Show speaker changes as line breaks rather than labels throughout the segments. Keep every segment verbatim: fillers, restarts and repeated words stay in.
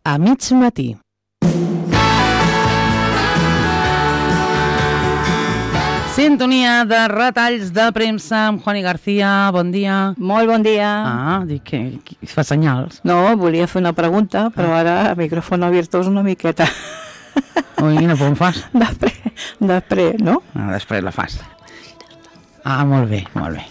a mig matí. Sintonia de retalls de premsa amb Juani García. Bon dia.
Molt bon dia.
Ah, dic que, que fa senyals.
No, volia fer una pregunta, però ara micròfon abierto és una miqueta.
Ui, quina por em fas?
Després, després, no?
Ah, després la fas. Ah, molt bé, molt bé.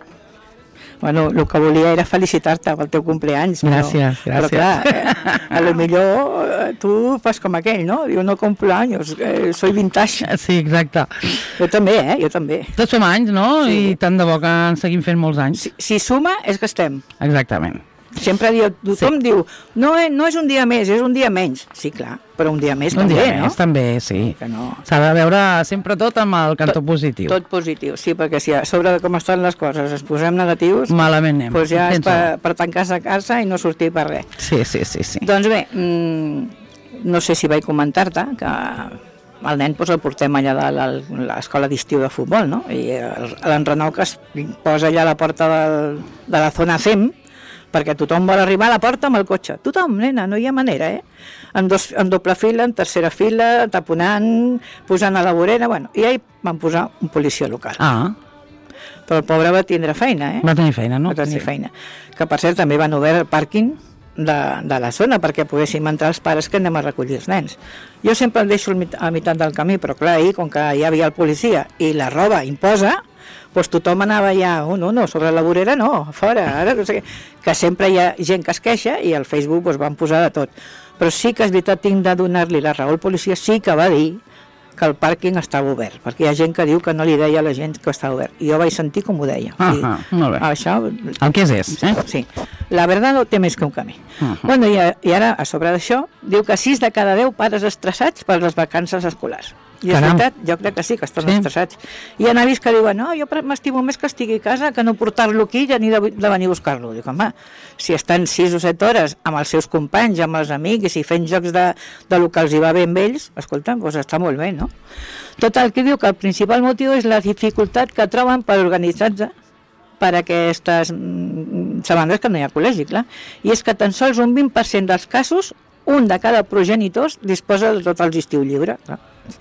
Bueno, el que volia era felicitar-te pel teu compleanys.
Gràcies,
però,
gràcies.
Però clar, eh, a lo millor eh, tu fas com aquell, no? Diu, no complo anys, eh, soy vintage.
Sí, exacte.
Jo també, eh? Jo també.
Tots som anys, no?
Sí.
I tant de bo que en seguim fent molts anys.
Si, si suma, és que estem.
Exactament.
Sempre diu, tothom sí. diu, no, eh, no és un dia més, és un dia menys. Sí, clar, però un dia més
un
també,
dia
no?
més, també, sí.
Que no.
S'ha de veure sempre tot amb el cantó
tot,
positiu.
Tot positiu, sí, perquè si a sobre de com estan les coses es posem negatius,
malament anem.
Doncs ja és per, per tancar-se a casa i no sortir per res.
Sí, sí, sí, sí.
Doncs bé, mmm, no sé si vaig comentar-te que el nen doncs, el portem allà de l'escola d'estiu de futbol, no? I l'enrenou que es posa allà a la porta del, de la zona C E M, perquè tothom vol arribar a la porta amb el cotxe. Tothom, nena, no hi ha manera, eh? En, dos, en doble fila, en tercera fila, taponant, posant a la vorera, bueno, i ahir van posar un policia local.
Ah.
Però el pobre va tindre feina, eh?
Va tenir feina, no?
Va tenir
sí.
feina. Que, per cert, també van obert el pàrquing de, de la zona perquè poguéssim entrar els pares que anem a recollir els nens. Jo sempre el deixo a meitat del camí, però clar, ahir, com que hi havia el policia i la roba imposa, doncs tothom anava ja, oh, no, no, sobre la vorera no, fora, ara no sé què, que sempre hi ha gent que es queixa i al Facebook doncs, van posar de tot. Però sí que és veritat, tinc de donar-li la raó al policia, sí que va dir que el pàrquing estava obert, perquè hi ha gent que diu que no li deia a la gent que estava obert, i jo vaig sentir com ho deia.
Ah,
I,
ah, molt bé.
això,
el que és és, eh?
Sí, la veritat no té més que un camí.
Uh -huh.
Bueno, i, i ara, a sobre d'això, diu que sis de cada deu pares estressats per les vacances escolars. I és
Caram.
veritat, jo crec que sí, que estan
Sí.
estressats. Hi ha avis que diuen, no, jo m'estimo més que estigui a casa que no portar-lo aquí ni de, de venir a buscar-lo. Dic, home, si estan sis o set hores amb els seus companys, amb els amics i fent jocs de, de lo que els hi va bé amb ells, escolta, doncs està molt bé, no? Total, que diu que el principal motiu és la dificultat que troben per organitzar-se per aquestes mm, setmanes que no hi ha col·legi, clar. I és que tan sols un vint per cent dels casos, un de cada progenitor disposa de tot el estiu lliure, clar.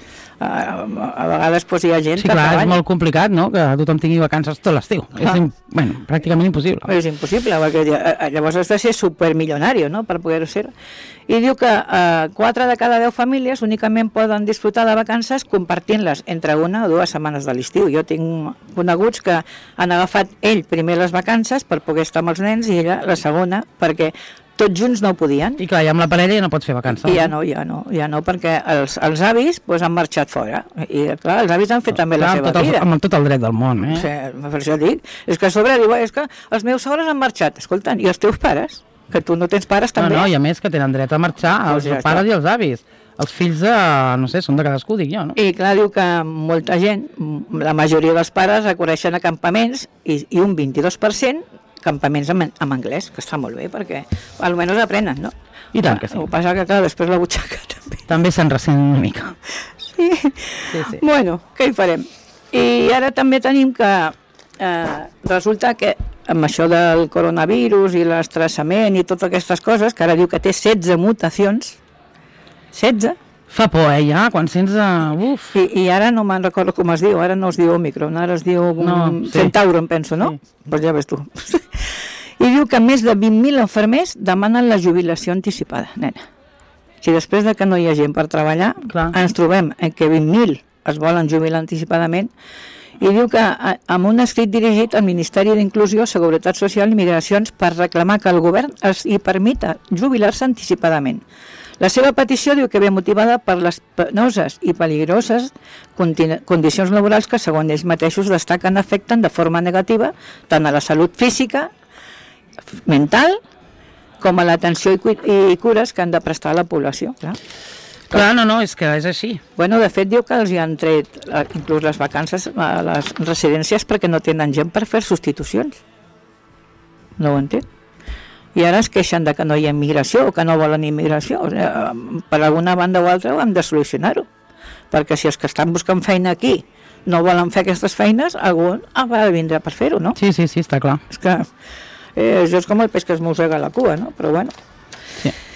A, a vegades doncs, hi ha gent
sí,
que
clar,
treballa.
és molt complicat, no?, que tothom tingui vacances tot l'estiu. És, im, bueno, pràcticament impossible.
És impossible, perquè llavors has de ser supermilionari, no?, per poder-ho ser. I diu que eh, quatre de cada deu famílies únicament poden disfrutar de vacances compartint-les entre una o dues setmanes de l'estiu. Jo tinc coneguts que han agafat ell primer les vacances per poder estar amb els nens i ella la segona, perquè tots junts no ho podien.
I clar, ja amb la parella ja no pots fer vacances.
I ja no, ja no, ja no, perquè els, els avis pues, han marxat fora. I clar, els avis han fet també
clar,
la seva
tot el,
vida.
amb tot el dret del món, eh?
Sí, per això dic. És que a sobre diu, és que els meus sogres han marxat. Escolta, i els teus pares? Que tu no tens pares també?
No, no, i a més que tenen dret a marxar, els
Pues ja
pares
està.
i els avis. Els fills de, no sé, són de cadascú, dic jo, no?
I clar, diu que molta gent, la majoria dels pares acudeixen a campaments i, i un vint-i-dos per cent campaments en, en anglès, que està molt bé, perquè almenys aprenen, no?
I tant que sí.
El que passa que, clar, després la butxaca també.
També se'n ressent una mica.
Sí.
Sí, sí.
Bueno, què hi farem? I ara també tenim que eh, resulta que amb això del coronavirus i l'estressament i totes aquestes coses, que ara diu que té setze mutacions, setze,
Fa por, eh, ja, quan sents... Uh, uf.
I, i ara no me'n recordo com es diu, ara no es diu Omicron, ara es diu
No,
um,
sí.
Centauro, em penso, no?
Sí.
Doncs ja ves tu. I diu que més de vint mil infermers demanen la jubilació anticipada, nena. Si després de que no hi ha gent per treballar,
Clar.
ens trobem en que vint mil es volen jubilar anticipadament, i diu que a- amb un escrit dirigit al Ministeri d'Inclusió, Seguretat Social i Migracions per reclamar que el govern es hi permita jubilar-se anticipadament. La seva petició diu que ve motivada per les penoses i peligroses continu- condicions laborals que, segons ells mateixos, destaquen afecten de forma negativa tant a la salut física, f- mental, com a l'atenció i, cu i cures que han de prestar a la població. Clar.
Clar, no, no, és que és així.
Bueno, de fet, diu que els hi han tret eh, inclús les vacances a les residències perquè no tenen gent per fer substitucions. No ho entenc. I ara es queixen de que no hi ha immigració o que no volen immigració. O sigui, per alguna banda o altra ho hem de solucionar-ho. Perquè si els que estan buscant feina aquí no volen fer aquestes feines, algú haurà de vindre per fer-ho, no?
Sí, sí, sí, està clar.
És que eh, això és com el peix que es mossega la cua, no? Però bueno.
Sí.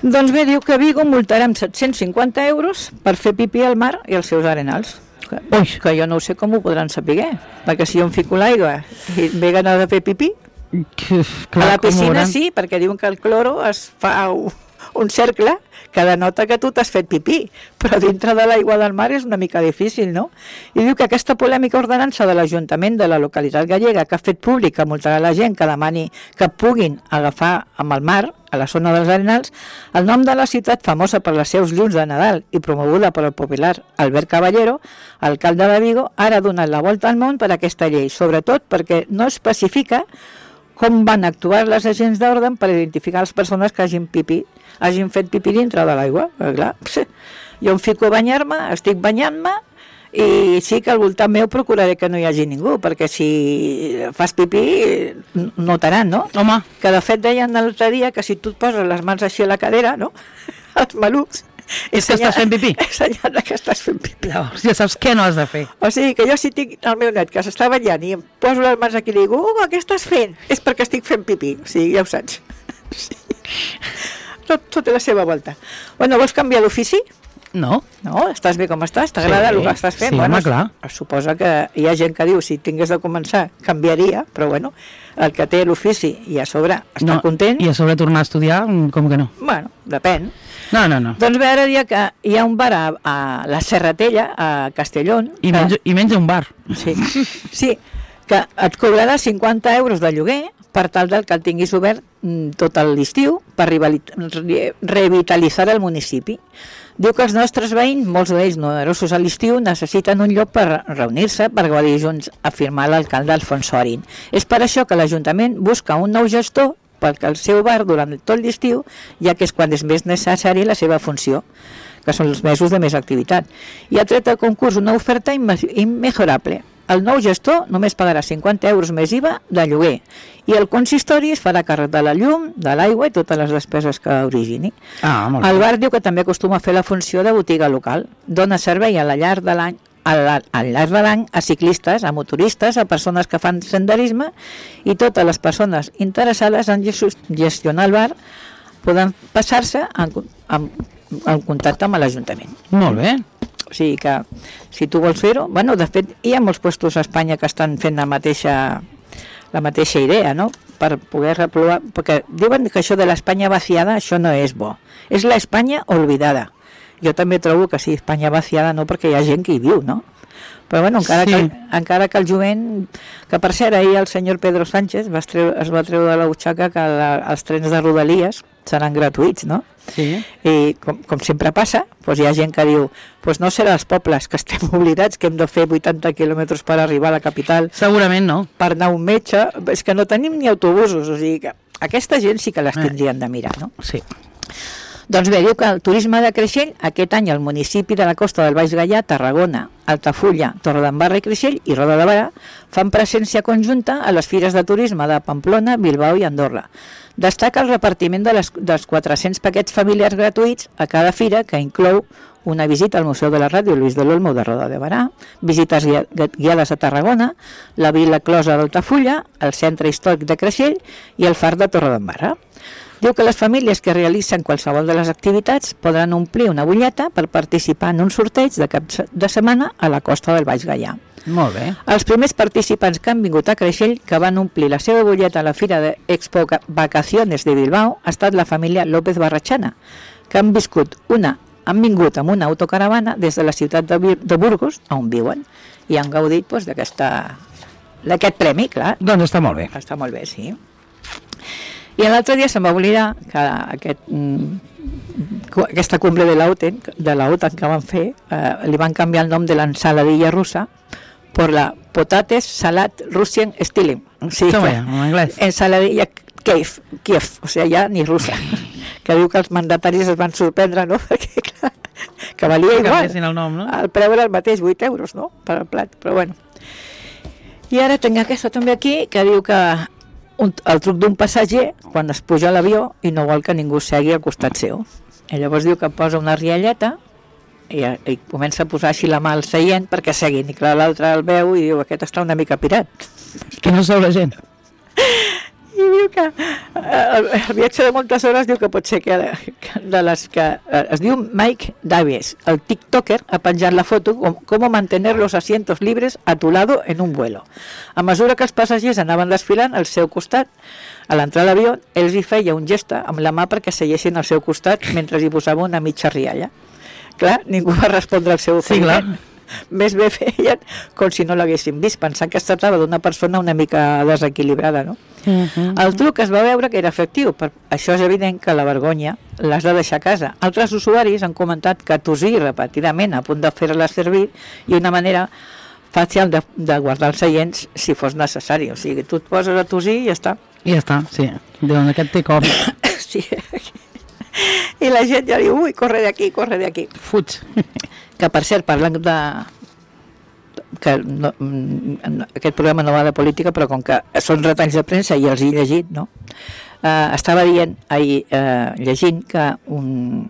Doncs bé, diu que Vigo multarà amb set-cents cinquanta euros per fer pipí al mar i als seus arenals. Que, que jo no ho sé com ho podran saber, perquè si jo em fico l'aigua i em ve gana de fer pipí,
Clar,
a la piscina
hauran...
sí, perquè diuen que el cloro es fa un cercle que denota que tu t'has fet pipí, però dintre de l'aigua del mar és una mica difícil, no? I diu que aquesta polèmica ordenança de l'Ajuntament de la localitat gallega que ha fet pública multarà la gent que demani que puguin agafar amb el mar a la zona dels arenals el nom de la ciutat famosa per les seus llums de Nadal i promoguda per el popular Albert Caballero, alcalde de Vigo, ara ha donat la volta al món per aquesta llei, sobretot perquè no especifica com van actuar les agents d'ordre per identificar les persones que hagin pipí, hagin fet pipí dintre de l'aigua. Clar, jo em fico a banyar-me, estic banyant-me, i sí que al voltant meu procuraré que no hi hagi ningú, perquè si fas pipí notaran, no?
Home.
Que de fet deien l'altre dia que si tu et poses les mans així a la cadera, no? Els malucs,
és que estàs fent pipí.
Senyala que estàs fent pipí.
Llavors ja saps què no has de fer.
O sigui que jo si tinc el meu net que s'està banyant i em poso les mans aquí i li dic, Hugo, què estàs fent? És perquè estic fent pipí. O sigui, ja ho saps. Sí. Tot, tot té la seva volta. Bueno, vols canviar d'ofici?
No.
No? Estàs bé com estàs? T'agrada
Sí,
el que estàs fent?
sí,
bueno,
home, clar.
Es suposa que hi ha gent que diu si tingués de començar canviaria, però bueno, el que té l'ofici i a sobre està
no,
content.
I a sobre tornar a estudiar, com que no?
Bueno, depèn.
No, no, no.
Doncs bé, ara dia que hi ha un bar a, a la Serratella, a Castellón.
I,
que,
menys, I menys un bar.
Sí, sí, que et cobrarà cinquanta euros de lloguer per tal del que el tinguis obert mm, tot l'estiu per revitalitzar el municipi. Diu que els nostres veïns, molts d'ells numerosos a l'estiu, necessiten un lloc per reunir-se, per gaudir junts, afirmar l'alcalde Alfons Sorin. És per això que l'Ajuntament busca un nou gestor perquè el seu bar durant tot l'estiu, ja que és quan és més necessari la seva funció, que són els mesos de més activitat. I ha tret a concurs una oferta immejorable. El nou gestor només pagarà cinquanta euros més I V A de lloguer i el consistori es farà càrrec de la llum, de l'aigua i totes les despeses que origini.
Ah, molt bé.
El bar diu que també acostuma a fer la funció de botiga local. Dona servei a la llarg de l'any al llarg de l'any a ciclistes, a motoristes, a persones que fan senderisme i totes les persones interessades en gestionar el bar poden passar-se en, en, en contacte amb l'Ajuntament.
Molt bé.
O sigui que si tu vols fer-ho, bueno, de fet hi ha molts puestos a Espanya que estan fent la mateixa la mateixa idea, no? Per poder reprovar, perquè diuen que això de l'Espanya vaciada, això no és bo. És l'Espanya olvidada. Jo també trobo que sí, Espanya vaciada no, perquè hi ha gent que hi viu, no? Però bueno, encara, sí. que, encara que el jovent, que per cert ahir el senyor Pedro Sánchez va treure, es va treure de la butxaca que la, els trens de Rodalies seran gratuïts, no?
Sí.
I com, com sempre passa, doncs hi ha gent que diu doncs no serà els pobles que estem oblidats que hem de fer vuitanta quilòmetres per arribar a la capital.
Segurament no.
Per anar a un metge, és que no tenim ni autobusos, o sigui que aquesta gent sí que les tindrien de mirar, no?
Sí.
Doncs bé, diu que el turisme de Creixell, aquest any el municipi de la costa del Baix Gaià, Tarragona, Altafulla, Torredembarra i Creixell i Roda de Barà fan presència conjunta a les fires de turisme de Pamplona, Bilbao i Andorra. Destaca el repartiment de les, dels quatre-cents paquets familiars gratuïts a cada fira, que inclou una visita al Museu de la Ràdio Luis de l'Olmo de Roda de Barà, visites guiades a Tarragona, la Vila Closa d'Altafulla, el Centre Històric de Creixell i el Far de Torredembarra. Diu que les famílies que realitzen qualsevol de les activitats podran omplir una butlleta per participar en un sorteig de cap de setmana a la costa del Baix Gaià.
Molt bé.
Els primers participants que han vingut a Creixell, que van omplir la seva butlleta a la Fira d'Expo Vacaciones de Bilbao, ha estat la família López Barrachana, que han viscut una, han vingut amb una autocaravana des de la ciutat de, de Burgos, on viuen, i han gaudit doncs, d'aquest premi, clar.
Doncs està molt bé.
Està molt bé, sí. I l'altre dia se'm va oblidar que aquest, aquesta cumbre de l'OTAN de l'OTAN que van fer, eh, li van canviar el nom de l'ensaladilla russa per la Potates Salat Russian Stilling. Sí,
Toma ja, en anglès.
Ensaladilla Kiev, Kiev, o sigui, ja ni russa. Que diu que els mandataris es van sorprendre, no? Perquè, clar, que valia igual.
El nom, no?
El preu era el mateix, vuit euros, no? Per al plat, però bueno. I ara tinc aquesta també aquí, que diu que un, el truc d'un passatger quan es puja a l'avió i no vol que ningú segui al costat seu. I llavors diu que posa una rialleta i, i comença a posar així la mà al seient perquè seguin. I clar, l'altre el veu i diu aquest està una mica pirat.
Que no sou la gent.
I diu que el, el viatge de moltes hores diu que pot ser que, que de les que es diu Mike Davies, el tiktoker, ha penjat la foto com, com mantener los asientos libres a tu lado en un vuelo. A mesura que els passatgers anaven desfilant al seu costat, a l'entrar a l'avió, ells hi feia un gest amb la mà perquè seguessin al seu costat mentre hi posava una mitja rialla. Clar, ningú va respondre al seu oferiment. Sí, més bé feien com si no l'haguessin vist, pensant que es tractava d'una persona una mica desequilibrada, no? Uh-huh. El truc es va veure que era efectiu, per això és evident que la vergonya l'has de deixar a casa. Altres usuaris han comentat que tosir repetidament a punt de fer-la servir i una manera fàcil de, de guardar els seients si fos necessari, o sigui, tu et poses a tosir i ja està.
I ja està, sí, doncs aquest té cop.
Sí, i la gent ja diu, ui, corre d'aquí, corre d'aquí.
Fuig.
Que per cert, parlant de que no, aquest programa no va de política, però com que són retalls de premsa i els he llegit, no? Eh, estava dient ahir, eh, llegint que un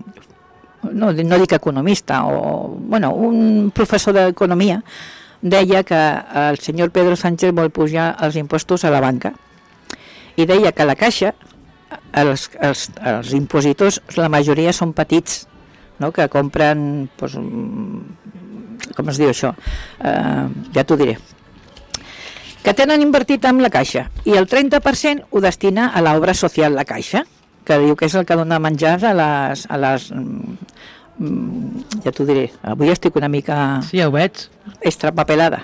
no, no dic economista o, bueno, un professor d'economia deia que el senyor Pedro Sánchez vol pujar els impostos a la banca i deia que la Caixa els, els, els impositors, la majoria són petits, no? Que compren, pues, com es diu això, uh, ja t'ho diré, que tenen invertit amb la Caixa i el trenta per cent ho destina a l'obra social la Caixa, que diu que és el que dona menjar a les, a les um, ja t'ho diré, avui estic una mica
sí, ja ho veig,
extrapapelada,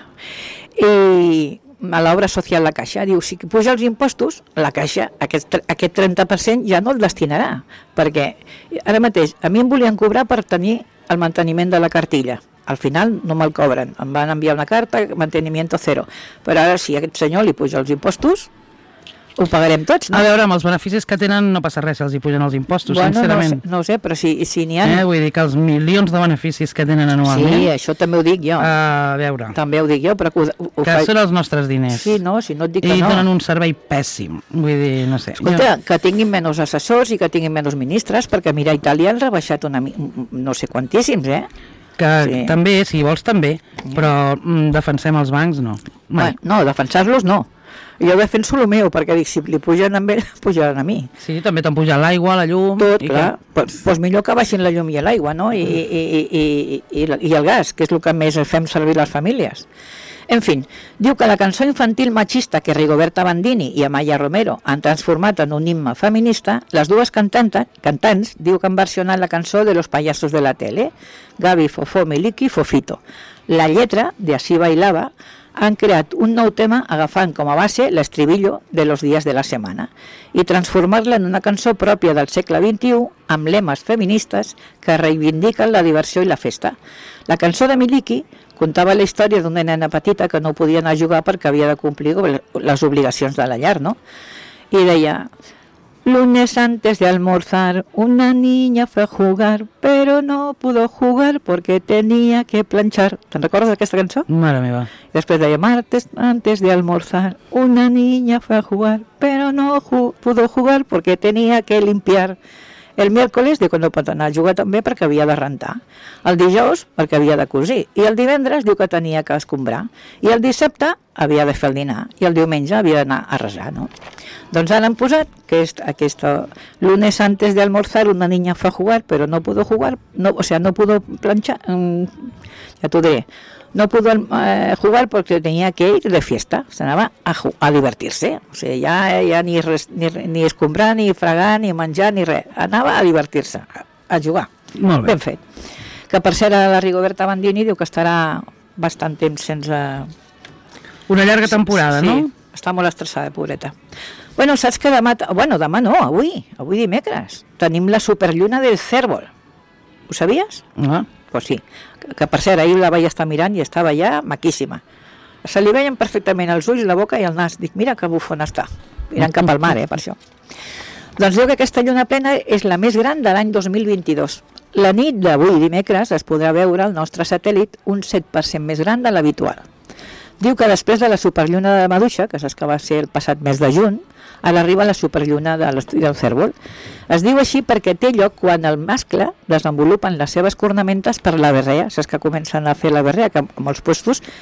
i a l'obra social la Caixa diu, si puja els impostos la Caixa, aquest, aquest trenta per cent ja no el destinarà, perquè ara mateix a mi em volien cobrar per tenir el manteniment de la cartilla, al final no me'l cobren, em van enviar una carta mantenimiento cero, però ara si a aquest senyor li puja els impostos ho pagarem tots, no?
A veure, amb els beneficis que tenen no passa res si els hi pugen els impostos,
bueno,
sincerament.
No, no ho sé, però si, si n'hi ha...
Eh, vull dir que els milions de beneficis que tenen anualment...
Sí, això també ho dic jo.
A veure...
També ho dic jo, però... Ho, ho
que fa... són els nostres diners.
Sí, no, si no et dic que
I
no.
I donen un servei pèssim, vull dir, no sé.
Escolta, jo... que tinguin menys assessors i que tinguin menys ministres, perquè mira, Itàlia han rebaixat una, no sé quantíssims, eh?
Que
sí.
També, si vols també, però mm, defensem els bancs, no.
Bueno, no, defensar-los no. Jo defenso el meu, perquè dic, si li pugen a ell, pujaran a mi.
Sí, també t'han pujat l'aigua, la llum...
Tot,
i
clar. Doncs pues, pues millor que baixin la llum i l'aigua, no? I, i, i, i, i, i el gas, que és el que més fem servir les famílies. En fi, diu que la cançó infantil machista que Rigoberta Bandini i Amaya Romero han transformat en un himne feminista, les dues cantanta, cantants diu que han versionat la cançó de los payasos de la tele, Gaby, Fofó, Miliki, Fofito. La lletra de Así bailaba han creat un nou tema agafant com a base l'estribillo de los días de la setmana i transformar-la en una cançó pròpia del segle vint-i-u amb lemes feministes que reivindiquen la diversió i la festa. La cançó de Miliki contava la història d'una nena petita que no podia anar a jugar perquè havia de complir les obligacions de la llar, no? I deia... Lunes antes de almorzar, una niña fue a jugar, pero no pudo jugar porque tenía que planchar. ¿Te recordes d'aquesta cançó?
Mare meva.
I després deia, martes antes de almorzar, una niña fue a jugar, pero no ju pudo jugar porque tenía que limpiar. El miércoles diu que no pot anar a jugar també perquè havia de rentar. El dijous perquè havia de cosir. I el divendres diu que tenia que escombrar. I el dissabte havia de fer el dinar. I el diumenge havia d'anar a resar, no? Doncs ara han posat que és aquesta lunes antes de almorzar una niña fue a jugar pero no pudo jugar, no, o sea, no pudo planchar, um, ja t'ho diré, no pudo eh, jugar porque tenía que ir de fiesta, s'anava a, a divertir-se, o sigui, ja, ja ni, res, ni, ni escombrar, ni fregar, ni menjar, ni res, anava a divertir-se, a, a jugar.
Molt bé.
Ben fet. Que per cert la Rigoberta Bandini diu que estarà bastant temps sense...
Una llarga temporada,
sí,
no?
Sí, està molt estressada, pobreta. Bueno, saps que demà... Bueno, demà no, avui, avui dimecres. Tenim la superlluna del Cérvol. Ho sabies?
Ah.
Pues sí. Que, que per cert, ahir la vaig estar mirant i estava ja maquíssima. Se li veien perfectament els ulls, la boca i el nas. Dic, mira que bufona està. Mirant cap al mar, eh, per això. Doncs diu que aquesta lluna plena és la més gran de l'any dos mil vint-i-dos. La nit d'avui, dimecres, es podrà veure el nostre satèl·lit un set per cent més gran de l'habitual. Diu que després de la superlluna de Maduixa, que saps que va ser el passat mes de juny, ara arriba la superlluna de l'estudi del Cérvol. Es diu així perquè té lloc quan el mascle desenvolupen les seves cornamentes per la berrea, saps que comencen a fer la berrea, que a molts puestos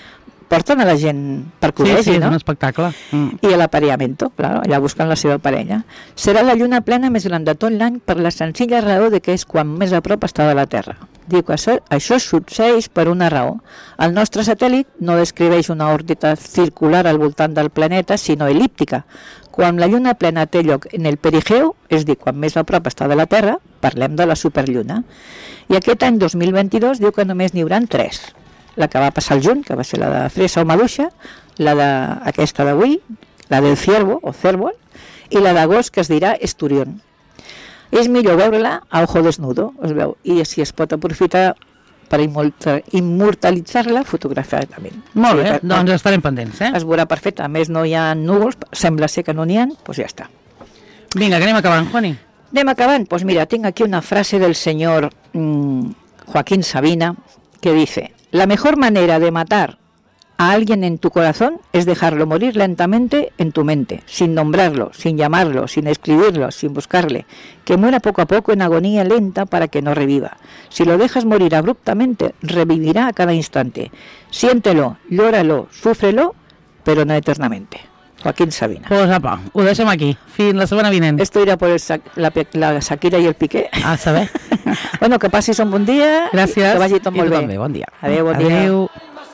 porten a la gent per que ho
Sí,
vegi,
sí, és
no?
un espectacle. Mm.
I l'aparellamiento, claro, allà busquen la seva parella. Serà la lluna plena més gran de tot l'any per la senzilla raó de que és quan més a prop està de la Terra. Diu que això, això succeeix per una raó. El nostre satèl·lit no descriveix una òrbita circular al voltant del planeta, sinó elíptica. Quan la lluna plena té lloc en el perigeu, és a dir, quan més a prop està de la Terra, parlem de la superlluna. I aquest any dos mil vint-i-dos diu que només n'hi haurà tres. La que va passar al juny, que va ser la de Fresa o Maduixa, la d'aquesta d'avui, la del Ciervo o Cérvol, i la d'agost, que es dirà Esturión. És millor veure-la a ojo desnudo, es veu, i si es pot aprofitar per immortalitzar-la fotogràficament.
Molt bé,
sí, per,
doncs estarem pendents, eh?
Es veurà perfecte, a més no hi ha núvols, sembla ser que no n'hi ha, doncs ja està.
Vinga, que anem acabant, Juani.
Anem acabant, pues mira, tengo aquí una frase del señor mmm, Joaquín Sabina, que dice: la mejor manera de matar a alguien en tu corazón es dejarlo morir lentamente en tu mente, sin nombrarlo, sin llamarlo, sin escribirlo, sin buscarle, que muera poco a poco en agonía lenta para que no reviva. Si lo dejas morir abruptamente, revivirá a cada instante. Siéntelo, llóralo, súfrelo, pero no eternamente. Joaquín Sabina.
Pues apa, ho deixem aquí. Fins la setmana vinent.
Esto irá por el sa la, la Shakira y el Piqué.
A saber.
Bueno, que passis un bon dia.
Gràcies.
Que vagi tot
I
molt
tu
bé.
també, bon dia.
Adéu, bon dia.
Adéu.